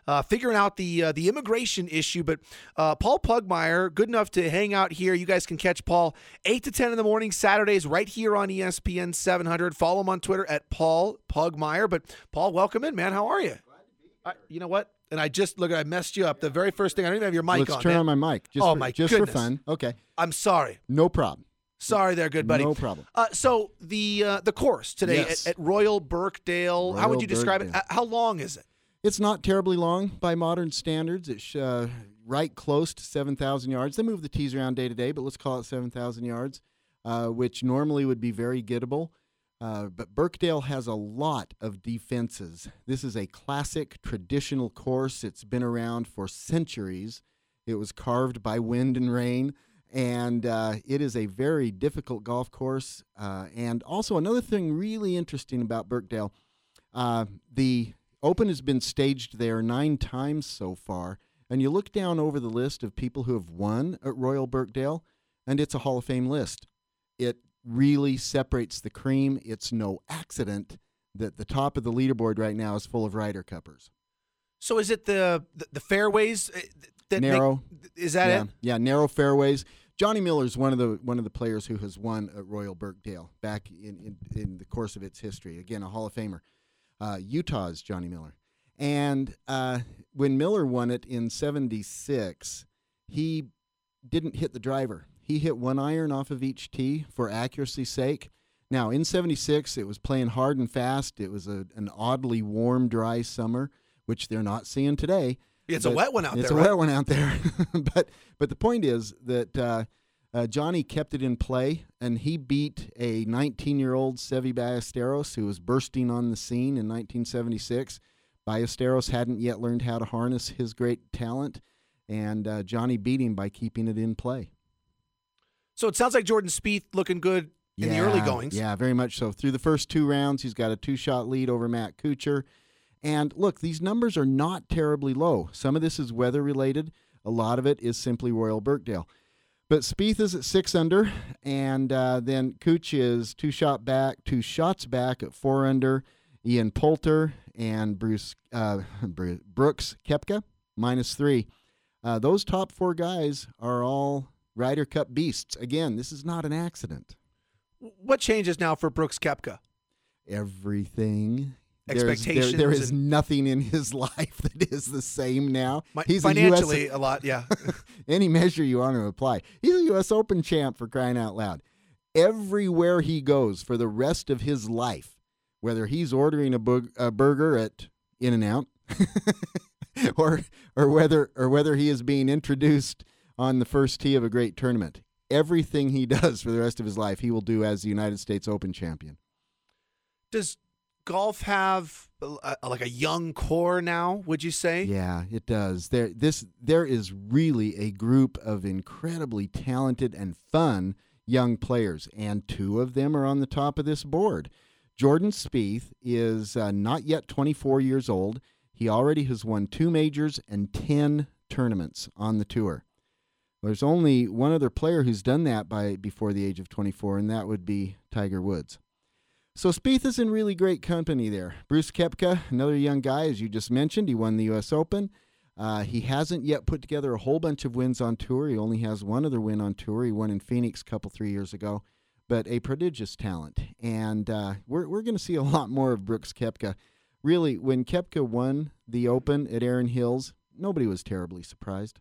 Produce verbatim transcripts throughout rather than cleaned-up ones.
uh, figuring out the uh, the immigration issue. But uh, Paul Pugmire, good enough to hang out here. You guys can catch Paul eight to ten in the morning, Saturdays, right here on E S P N seven hundred. Follow him on Twitter at Paul Pugmire. But Paul, welcome in, man. How are you? I, you know what? And I just, look, I messed you up. The very first thing, I don't even have your mic Let's on. Let's turn man. on my mic. Just oh, for, my Just goodness. for fun. Okay. I'm sorry. No problem. Sorry there, good buddy. No problem. Uh, so the uh, the course today yes. at, at Royal Birkdale, Royal how would you describe Birkdale. it? How long is it? It's not terribly long by modern standards. It's uh, right close to seven thousand yards. They move the tees around day to day, but let's call it seven thousand yards, uh, which normally would be very gettable. Uh, but Birkdale has a lot of defenses. This is a classic traditional course. It's been around for centuries. It was carved by wind and rain. And uh, it is a very difficult golf course. Uh, and also another thing really interesting about Birkdale, uh, the Open has been staged there nine times so far. And you look down over the list of people who have won at Royal Birkdale, and it's a Hall of Fame list. It really separates the cream. It's no accident that the top of the leaderboard right now is full of Ryder Cuppers. So is it the the, the fairways that narrow? Make, is that yeah, it? Yeah, narrow fairways. Johnny Miller is one of the one of the players who has won at Royal Birkdale back in, in, in the course of its history. Again, a Hall of Famer. Uh, Utah's Johnny Miller. And uh, when Miller won it in seventy-six, he didn't hit the driver. He hit one iron off of each tee for accuracy's sake. Now, in seventy-six, it was playing hard and fast. It was a, an oddly warm, dry summer, which they're not seeing today. It's a wet one out it's there, a right? wet one out there. but but the point is that uh, uh, Johnny kept it in play, and he beat a nineteen-year-old Seve Ballesteros who was bursting on the scene in nineteen seventy-six. Ballesteros hadn't yet learned how to harness his great talent, and uh, Johnny beat him by keeping it in play. So it sounds like Jordan Spieth looking good in yeah, the early goings. Yeah, very much so. Through the first two rounds, he's got a two-shot lead over Matt Kuchar. And look, these numbers are not terribly low. Some of this is weather-related. A lot of it is simply Royal Birkdale. But Spieth is at six under, and uh, then Kuch is two shot back, two shots back at four under. Ian Poulter and Bruce uh, Brooks Koepka minus three. Uh, those top four guys are all Ryder Cup beasts. Again, this is not an accident. What changes now for Brooks Koepka? Everything. Expectations. There, there is and nothing in his life that is the same now. My, He's financially, a, U S, a lot, yeah. Any measure you want to apply. He's a U S Open champ, for crying out loud. Everywhere he goes for the rest of his life, whether he's ordering a, bu- a burger at In-N-Out or or whether or whether he is being introduced on the first tee of a great tournament, everything he does for the rest of his life, he will do as the United States Open champion. Does golf have a, like a young core now, would you say? Yeah, it does. There this there is really a group of incredibly talented and fun young players, and two of them are on the top of this board. Jordan Spieth is uh, not yet twenty-four years old. He already has won two majors and ten tournaments on the tour. There's only one other player who's done that by before the age of twenty-four, and that would be Tiger Woods. So Spieth is in really great company there. Bruce Koepka, another young guy, as you just mentioned. He won the U S Open. Uh, he hasn't yet put together a whole bunch of wins on tour. He only has one other win on tour. He won in Phoenix a couple, three years ago. But a prodigious talent. And uh, we're we're going to see a lot more of Brooks Koepka. Really, when Koepka won the Open at Erin Hills, nobody was terribly surprised.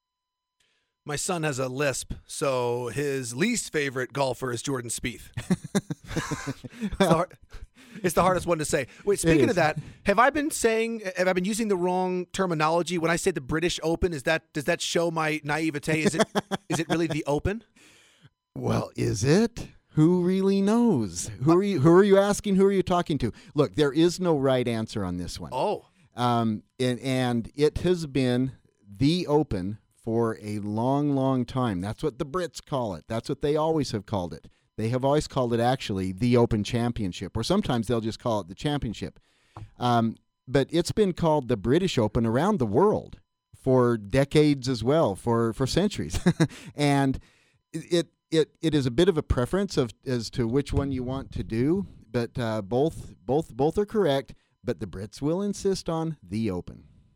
My son has a lisp, so his least favorite golfer is Jordan Spieth. it's, the hard, it's the hardest one to say. Wait, speaking of that, have I been saying, have I been using the wrong terminology when I say the British Open? Is that does that show my naivete? Is it is it really the Open? Well, is it? Who really knows? Who are you? Who are you asking? Who are you talking to? Look, there is no right answer on this one. Oh, um, and and it has been the Open for a long, long time. That's what the Brits call it. That's what they always have called it. They have always called it actually the Open Championship, or sometimes they'll just call it the Championship. Um, but it's been called the British Open around the world for decades as well, for for centuries, and it. It it is a bit of a preference of as to which one you want to do, but uh, both both both are correct. But the Brits will insist on the Open.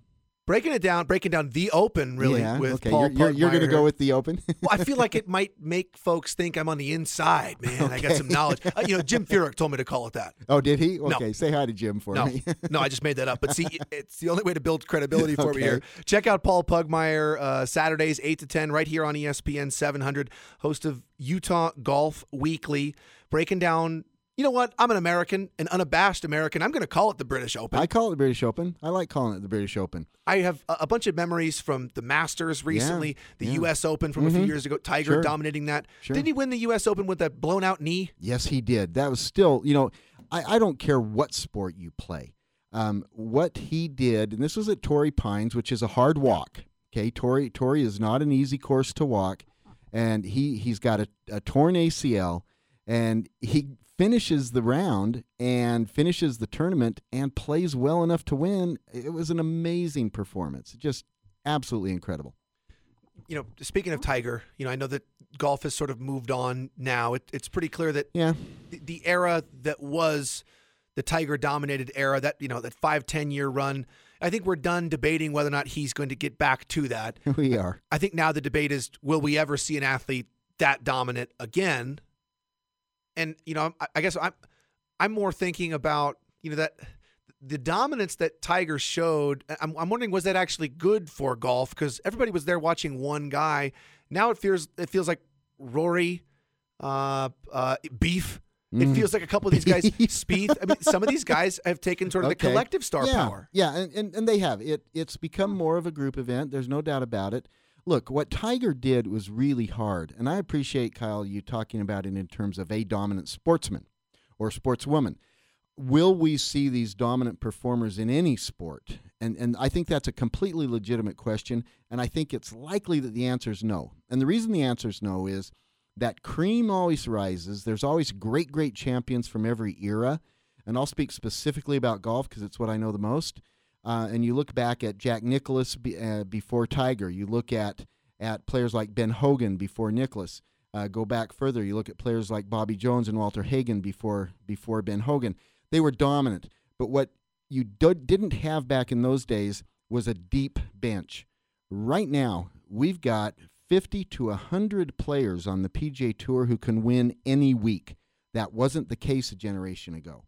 breaking it down, breaking down the Open really yeah, with okay. Paul You're, you're, you're going to Pugmire. go with the Open? Well, I feel like it might make folks think I'm on the inside, man. Okay. I got some knowledge. Uh, you know, Jim Furyk told me to call it that. Oh, did he? Okay, No. say hi to Jim for No, me. no, I just made that up. But see, it's the only way to build credibility for me Okay. here. Check out Paul Pugmire uh, Saturdays eight to ten right here on E S P N seven hundred, host of Utah Golf Weekly, breaking down. You know what? I'm an American, an unabashed American. I'm going to call it the British Open. I call it the British Open. I like calling it the British Open. I have a a bunch of memories from the Masters recently, the yeah. U S Open from a few Mhm. years ago, Tiger Sure. dominating that. Sure. Didn't he win the U S Open with that blown out knee? Yes, he did. That was still, you know, I, I don't care what sport you play. Um, what he did, and this was at Torrey Pines, which is a hard walk. Okay, Torrey Torrey is not an easy course to walk, and he he's got a, a torn A C L, and he finishes the round and finishes the tournament and plays well enough to win. It was an amazing performance, just absolutely incredible. You know, speaking of Tiger, you know, I know that golf has sort of moved on now. It, it's pretty clear that Yeah, the, the era that was the Tiger dominated era, that, you know, that five, ten year run, I think we're done debating whether or not he's going to get back to that. we are. I think now the debate is, will we ever see an athlete that dominant again? And, you know, I, I guess I'm, I'm more thinking about, you know, that the dominance that Tiger showed. I'm, I'm wondering, was that actually good for golf? Because everybody was there watching one guy. Now it feels, it feels like Rory, uh, uh, Beef. It Mm. feels like a couple of these guys, Spieth. I mean, some of these guys have taken sort of Okay. the collective star yeah, power. Yeah, and, and, and they have. It It's become more of a group event. There's no doubt about it. Look, what Tiger did was really hard, and I appreciate, Kyle, you talking about it in terms of a dominant sportsman or sportswoman. Will we see these dominant performers in any sport? And and I think that's a completely legitimate question, and I think it's likely that the answer is no. And the reason the answer is no is that cream always rises. There's always great, great champions from every era, and I'll speak specifically about golf because it's what I know the most. Uh, and you look back at Jack Nicklaus be, uh, before Tiger. You look at at players like Ben Hogan before Nicklaus. Uh, go back further. You look at players like Bobby Jones and Walter Hagen before before Ben Hogan. They were dominant. But what you do, didn't have back in those days was a deep bench. Right now, we've got fifty to one hundred players on the P G A Tour who can win any week. That wasn't the case a generation ago.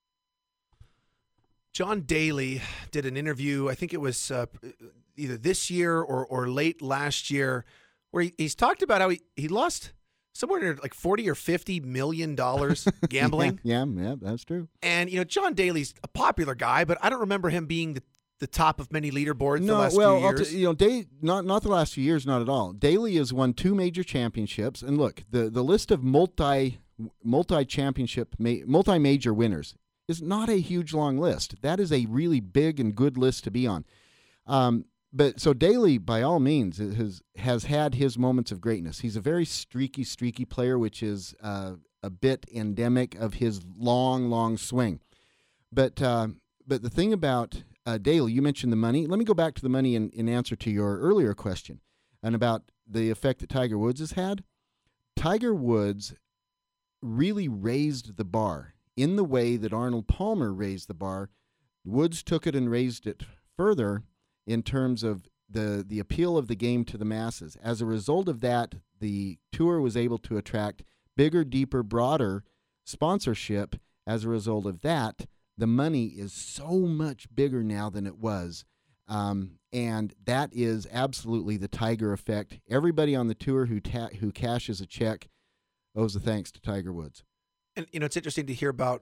John Daly did an interview, I think it was uh, either this year or, or late last year, where he, he's talked about how he, he lost somewhere near like forty or fifty million dollars gambling. yeah, yeah, yeah, that's true. And, you know, John Daly's a popular guy, but I don't remember him being the, the top of many leaderboards No, the last well, few I'll years. t- you know, Day, not not the last few years, not at all. Daly has won two major championships, and look, the the list of multi multi championship multi major winners is not a huge long list. That is a really big and good list to be on. Um, but so Daly, by all means, has has had his moments of greatness. He's a very streaky, streaky player, which is uh, a bit endemic of his long, long swing. But uh, but the thing about uh, Daly, you mentioned the money. Let me go back to the money in, in answer to your earlier question, and about the effect that Tiger Woods has had. Tiger Woods really raised the bar in the way that Arnold Palmer raised the bar. Woods took it and raised it further in terms of the, the appeal of the game to the masses. As a result of that, the tour was able to attract bigger, deeper, broader sponsorship. As a result of that, the money is so much bigger now than it was. Um, and that is absolutely the Tiger effect. Everybody on the tour who ta- who cashes a check owes a thanks to Tiger Woods. And, you know, it's interesting to hear about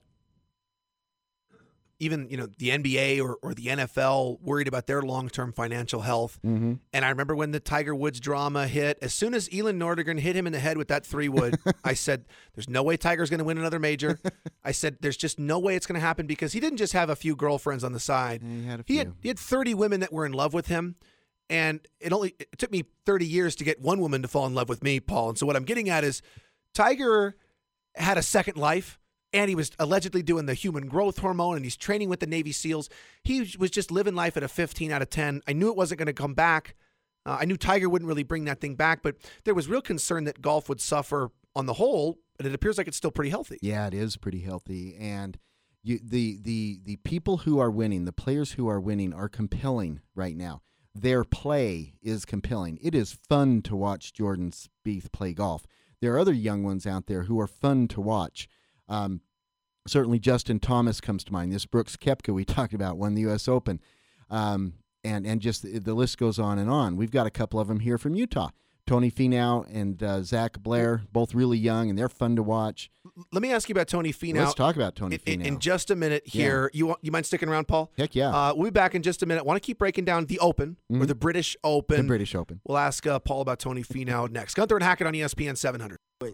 even, you know, the N B A or, or the N F L worried about their long-term financial health. Mm-hmm. And I remember when the Tiger Woods drama hit, as soon as Elin Nordegren hit him in the head with that three-wood, I said, there's no way Tiger's going to win another major. I said, there's just no way it's going to happen because he didn't just have a few girlfriends on the side. Yeah, he had a He few. had, he had thirty women that were in love with him. And it only it took me thirty years to get one woman to fall in love with me, Paul. And so what I'm getting at is Tiger had a second life. And he was allegedly doing the human growth hormone, and he's training with the Navy SEALs. He was just living life at a fifteen out of ten. I knew it wasn't going to come back. Uh, I knew Tiger wouldn't really bring that thing back, but there was real concern that golf would suffer on the whole, and it appears like it's still pretty healthy. Yeah, it is pretty healthy. And you, the, the, the people who are winning, the players who are winning are compelling right now. their play is compelling. It is fun to watch Jordan Spieth play golf. There are other young ones out there who are fun to watch. Um, certainly Justin Thomas comes to mind. This Brooks Koepka we talked about won the U S Open. Um, and, and just the, the list goes on and on. We've got a couple of them here from Utah. Tony Finau and uh, Zach Blair, both really young, and they're fun to watch. Let me ask you about Tony Finau. Let's talk about Tony in, Finau. In just a minute here. Yeah. You want, you mind sticking around, Paul? Heck yeah. Uh, we'll be back in just a minute. I want to keep breaking down the Open, mm-hmm. or the British Open. The British Open. We'll ask uh, Paul about Tony Finau next. Gunther and Hackett on E S P N seven hundred. Wait.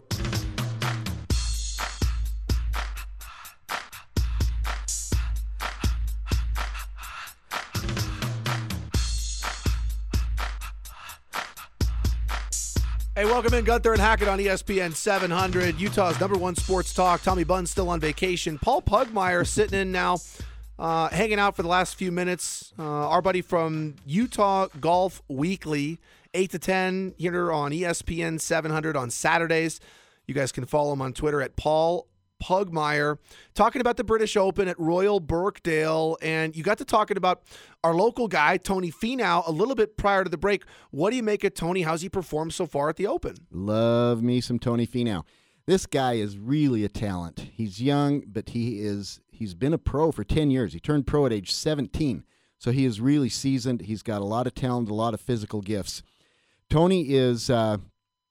Hey, welcome in, Gunther and Hackett on E S P N seven hundred, Utah's number one sports talk. Tommy Bunn's still on vacation. Paul Pugmire sitting in now, uh, hanging out for the last few minutes. Uh, our buddy from Utah Golf Weekly, eight to ten here on E S P N seven hundred on Saturdays. You guys can follow him on Twitter at Paul Pugmire, talking about the British Open at Royal Birkdale, and you got to talking about our local guy, Tony Finau, a little bit prior to the break. What do you make of Tony? How's he performed so far at the Open? Love me some Tony Finau. This guy is really a talent. He's young, but he is he's been a pro for ten years. He turned pro at age seventeen, so he is really seasoned. He's got a lot of talent, a lot of physical gifts. Tony is uh,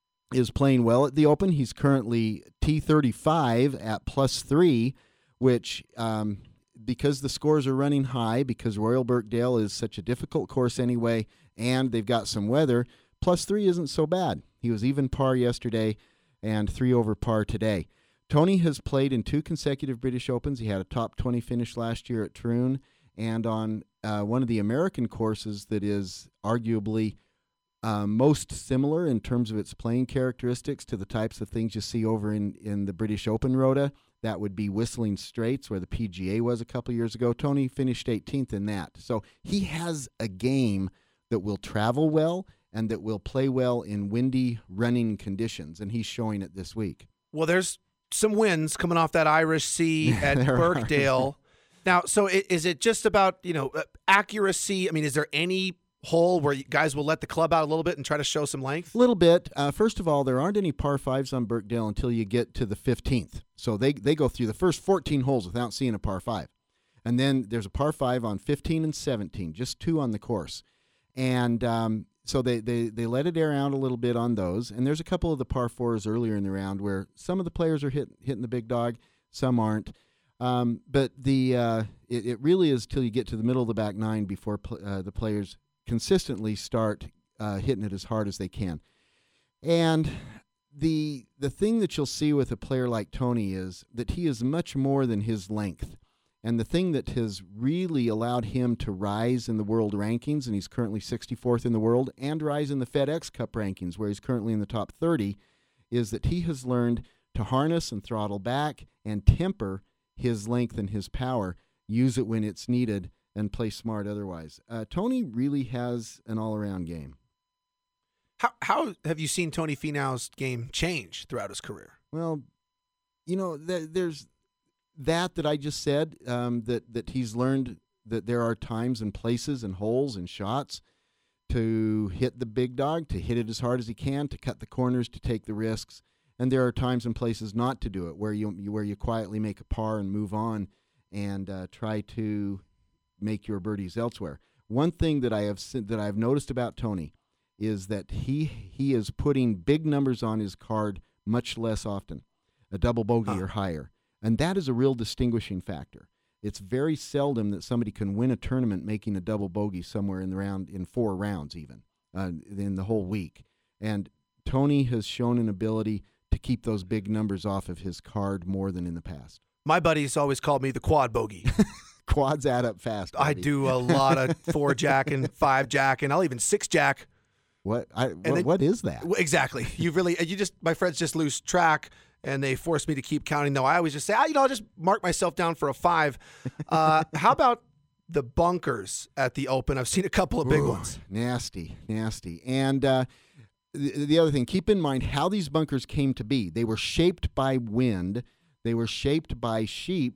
is playing well at the Open. He's currently T thirty-five at plus three, which um, because the scores are running high, because Royal Birkdale is such a difficult course anyway, and they've got some weather, plus three isn't so bad. He was even par yesterday and three over par today. Tony has played in two consecutive British Opens. He had a top twenty finish last year at Troon, and on uh, one of the American courses that is arguably Uh, most similar in terms of its playing characteristics to the types of things you see over in, in the British Open Rota. That would be Whistling Straits, where the P G A was a couple years ago. Tony finished eighteenth in that. So he has a game that will travel well and that will play well in windy running conditions, and he's showing it this week. Well, there's some winds coming off that Irish Sea at Birkdale. Now, so is it just about, you know, accuracy? I mean, is there any hole where you guys will let the club out a little bit and try to show some length? A little bit. Uh, first of all, there aren't any par fives on Birkdale until you get to the fifteenth. So they, they go through the first fourteen holes without seeing a par five. And then there's a par five on fifteen and seventeen, just two on the course. And um, so they, they, they let it air out a little bit on those. And there's a couple of the par fours earlier in the round where some of the players are hit, hitting the big dog, some aren't. Um, but the uh, it, it really is till you get to the middle of the back nine before pl- uh, the players consistently start uh, hitting it as hard as they can. And the the thing that you'll see with a player like Tony is that he is much more than his length. And the thing that has really allowed him to rise in the world rankings, and he's currently sixty-fourth in the world, and rise in the FedEx Cup rankings, where he's currently in the top thirty, is that he has learned to harness and throttle back and temper his length and his power, use it when it's needed, and play smart otherwise. Uh, Tony really has an all-around game. How how have you seen Tony Finau's game change throughout his career? Well, you know, th- there's that that I just said, um, that, that he's learned that there are times and places and holes and shots to hit the big dog, to hit it as hard as he can, to cut the corners, to take the risks. And there are times and places not to do it, where you, where you quietly make a par and move on and uh, try to make your birdies elsewhere. One thing that I have that I've noticed about Tony is that he he is putting big numbers on his card much less often, a double bogey huh. or higher, and that is a real distinguishing factor. It's very seldom that somebody can win a tournament making a double bogey somewhere in the round in four rounds even uh, in the whole week. And Tony has shown an ability to keep those big numbers off of his card more than in the past. My buddies always called me the quad bogey. Quads add up fast. Buddy. I do a lot of four jack and five jack, and I'll even six jack. What? I, what, then, what is that? Exactly. You really, you just, my friends just lose track, and they force me to keep counting. Though I always just say, ah, you know, I'll just mark myself down for a five. Uh, how about the bunkers at the Open? I've seen a couple of big Ooh, ones. Nasty, nasty. And uh, the, the other thing, keep in mind how these bunkers came to be. They were shaped by wind. They were shaped by sheep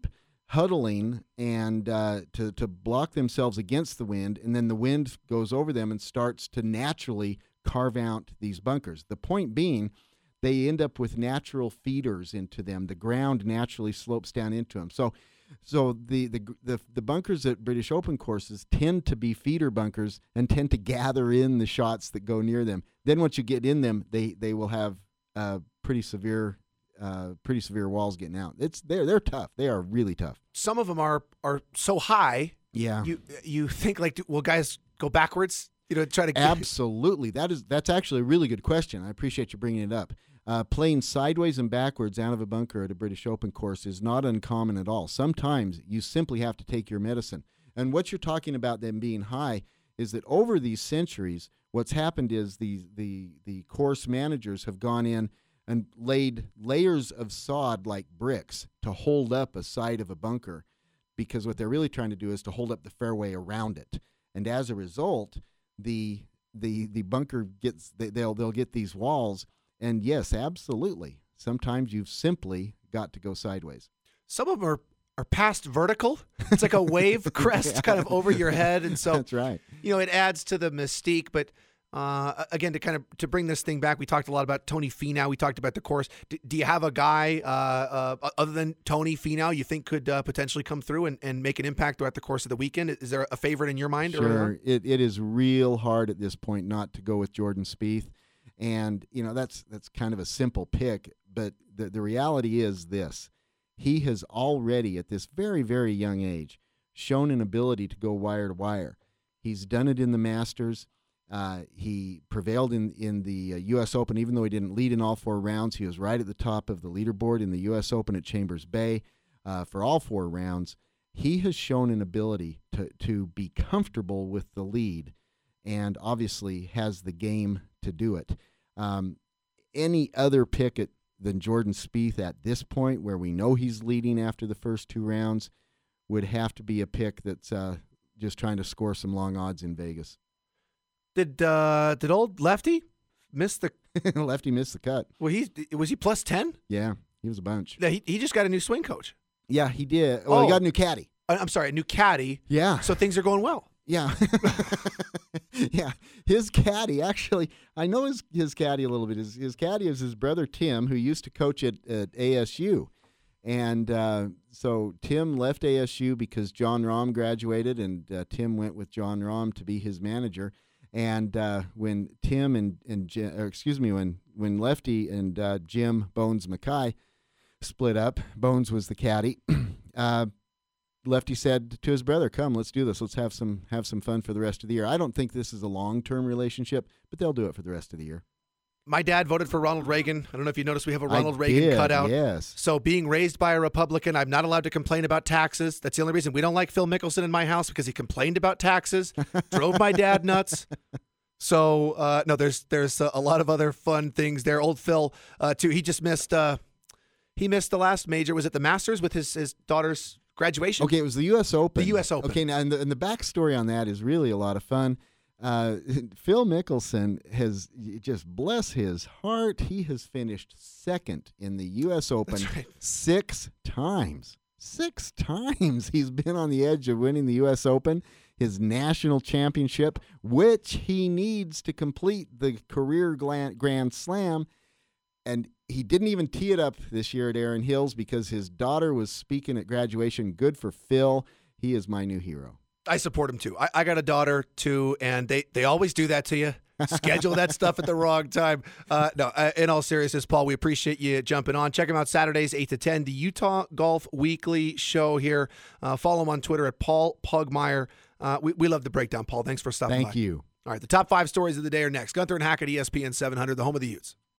huddling and uh, to, to block themselves against the wind, and then the wind goes over them and starts to naturally carve out these bunkers. The point being, they end up with natural feeders into them. The ground naturally slopes down into them. So so the, the, the, the bunkers at British Open courses tend to be feeder bunkers and tend to gather in the shots that go near them. Then once you get in them, they, they will have uh, pretty severe uh, pretty severe walls getting out. It's they're they're tough. They are really tough. Some of them are are so high. Yeah. You you think like, will guys go backwards? You know, try to get Absolutely. That is that's actually a really good question. I appreciate you bringing it up. Uh, playing sideways and backwards out of a bunker at a British Open course is not uncommon at all. Sometimes you simply have to take your medicine. And what you're talking about them being high is that over these centuries, what's happened is the the the course managers have gone in and laid layers of sod like bricks to hold up a side of a bunker, because what they're really trying to do is to hold up the fairway around it. And as a result, the the the bunker gets they, they'll they'll get these walls. And yes, absolutely. Sometimes you've simply got to go sideways. Some of them are, are past vertical. It's like a wave crest yeah. kind of over your head. And so that's right. You know, it adds to the mystique. But uh, again, to kind of to bring this thing back, we talked a lot about Tony Finau. We talked about the course. Do, do you have a guy uh, uh, other than Tony Finau you think could uh, potentially come through and, and make an impact throughout the course of the weekend? Is there a favorite in your mind? Sure. Or it, it is real hard at this point not to go with Jordan Spieth. And, you know, that's that's kind of a simple pick, but the, the reality is this. He has already, at this very, very young age, shown an ability to go wire to wire. He's done it in the Masters. Uh, he prevailed in, in the uh, U S Open, even though he didn't lead in all four rounds. He was right at the top of the leaderboard in the U S Open at Chambers Bay uh, for all four rounds. He has shown an ability to, to be comfortable with the lead and obviously has the game to do it. Um, any other pick at, than Jordan Spieth at this point, where we know he's leading after the first two rounds, would have to be a pick that's uh, just trying to score some long odds in Vegas. Did uh, did old Lefty miss the Lefty missed the cut? Well, he was he plus ten? Yeah, he was a bunch. Yeah, he he just got a new swing coach. Yeah, he did. Well, oh. he got a new caddy. I'm sorry, a new caddy. Yeah. So things are going well. Yeah. yeah. His caddy, actually, I know his, his caddy a little bit. His, his caddy is his brother Tim, who used to coach at, at A S U. And uh, so Tim left A S U because John Rahm graduated, and uh, Tim went with John Rahm to be his manager. And uh, when Tim and, and Jim, or excuse me, when, when Lefty and uh, Jim Bones Mackay split up, Bones was the caddy, uh, Lefty said to his brother, "Come, let's do this. Let's have some have some fun for the rest of the year." I don't think this is a long-term relationship, but they'll do it for the rest of the year. My dad voted for Ronald Reagan. I don't know if you noticed we have a Ronald I Reagan did, cutout. Yes. So being raised by a Republican, I'm not allowed to complain about taxes. That's the only reason. We don't like Phil Mickelson in my house because he complained about taxes, drove my dad nuts. So uh, no, there's there's a, a lot of other fun things there. Old Phil, uh, too. He just missed. Uh, he missed the last major. Was it the Masters with his his daughter's graduation? Okay, it was the U S Open. The U S Open. Okay, now and the, and the backstory on that is really a lot of fun. Uh, Phil Mickelson has, just bless his heart, he has finished second in the U S Open right. six times. Six times he's been on the edge of winning the U S Open, his national championship, which he needs to complete the career Grand Slam. And he didn't even tee it up this year at Erin Hills because his daughter was speaking at graduation. Good for Phil. He is my new hero. I support him, too. I, I got a daughter, too, and they, they always do that to you. Schedule that stuff at the wrong time. Uh, no, uh, in all seriousness, Paul, we appreciate you jumping on. Check him out Saturdays, eight to ten, the Utah Golf Weekly show here. Uh, follow him on Twitter at Paul Pugmire. Uh, we, we love the breakdown, Paul. Thanks for stopping Thank by. Thank you. All right, the top five stories of the day are next. Gunther and Hackett, E S P N seven hundred, the home of the Utes.